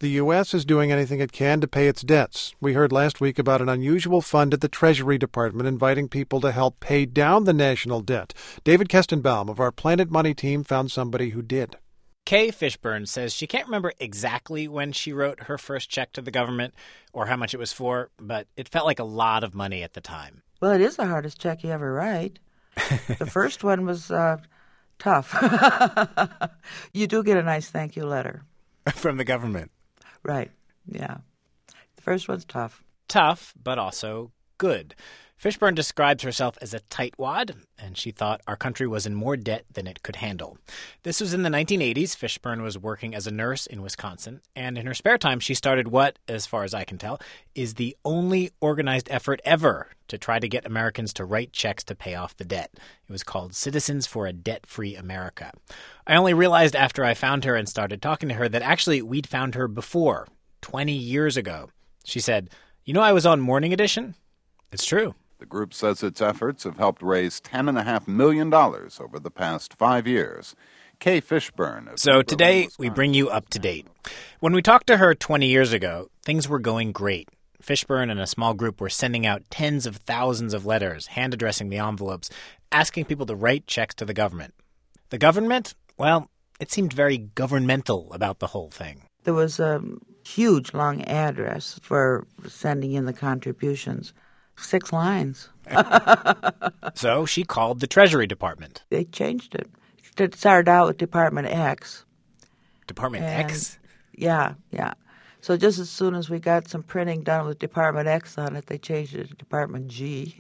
the U.S. is doing anything it can to pay its debts. We heard last week about an unusual fund at the Treasury Department inviting people to help pay down the national debt. David Kestenbaum of our Planet Money team found somebody who did. Kay Fishburne says she can't remember exactly when she wrote her first check to the government or how much it was for, but it felt like a lot of money at the time. Well, it is the hardest check you ever write. The first one was tough. You do get a nice thank you letter. From the government. Right, yeah. The first one's tough. Tough, but also good. Fishburne describes herself as a tightwad, and she thought our country was in more debt than it could handle. This was in the 1980s. Fishburne was working as a nurse in Wisconsin, and in her spare time, she started what, as far as I can tell, is the only organized effort ever to try to get Americans to write checks to pay off the debt. It was called Citizens for a Debt-Free America. I only realized after I found her and started talking to her that actually we'd found her before, 20 years ago. She said, "You know, I was on Morning Edition?" It's true. The group says its efforts have helped raise $10.5 million over the past 5 years. Kay Fishburne. So today, we bring you up to date. When we talked to her 20 years ago, things were going great. Fishburne and a small group were sending out tens of thousands of letters, hand-addressing the envelopes, asking people to write checks to the government. The government? Well, it seemed very governmental about the whole thing. There was a huge, long address for sending in the contributions. 6 lines. So she called the Treasury Department. They changed it. It started out with Department X. Department X? Yeah. So just as soon as we got some printing done with Department X on it, they changed it to Department G.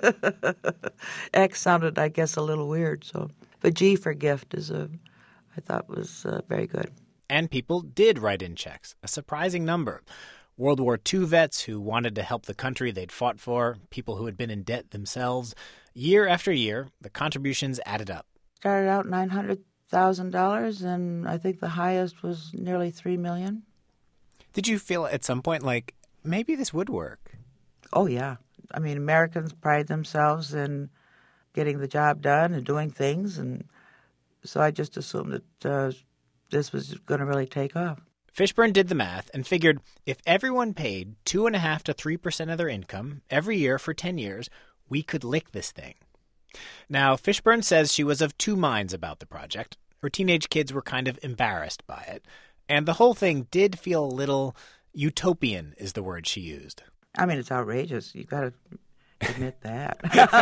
X sounded, I guess, a little weird. But G for gift I thought was very good. And people did write in checks, a surprising number. World War II vets who wanted to help the country they'd fought for, people who had been in debt themselves. Year after year, the contributions added up. Started out $900,000, and I think the highest was nearly $3 million. Did you feel at some point like maybe this would work? Oh, yeah. I mean, Americans pride themselves in getting the job done and doing things, and so I just assumed that this was going to really take off. Fishburne did the math and figured if everyone paid 2.5% to 3% of their income every year for 10 years, we could lick this thing. Now, Fishburne says she was of two minds about the project. Her teenage kids were kind of embarrassed by it. And the whole thing did feel a little utopian, is the word she used. I mean, it's outrageous. You've got to admit that.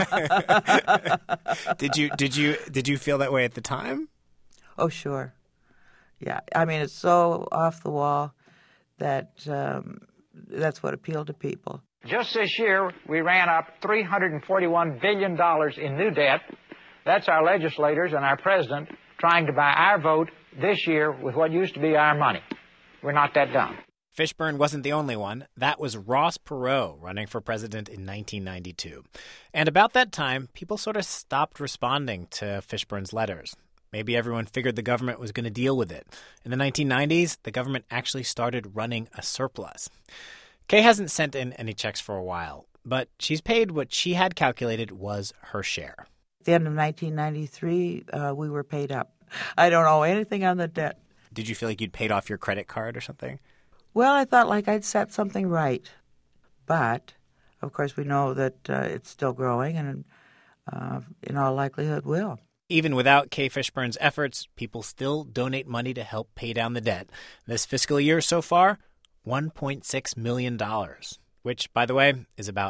Did you feel that way at the time? Oh, sure. Yeah, I mean, it's so off the wall that that's what appealed to people. Just this year, we ran up $341 billion in new debt. That's our legislators and our president trying to buy our vote this year with what used to be our money. We're not that dumb. Fishburne wasn't the only one. That was Ross Perot running for president in 1992. And about that time, people sort of stopped responding to Fishburne's letters. Maybe everyone figured the government was going to deal with it. In the 1990s, the government actually started running a surplus. Kay hasn't sent in any checks for a while, but she's paid what she had calculated was her share. At the end of 1993, we were paid up. I don't owe anything on the debt. Did you feel like you'd paid off your credit card or something? Well, I thought like I'd set something right. But, of course, we know that it's still growing and in all likelihood will. Even without Kay Fishburne's efforts, people still donate money to help pay down the debt. This fiscal year so far, $1.6 million, which, by the way, is about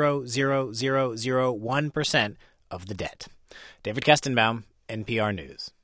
0.00001% of the debt. David Kestenbaum, NPR News.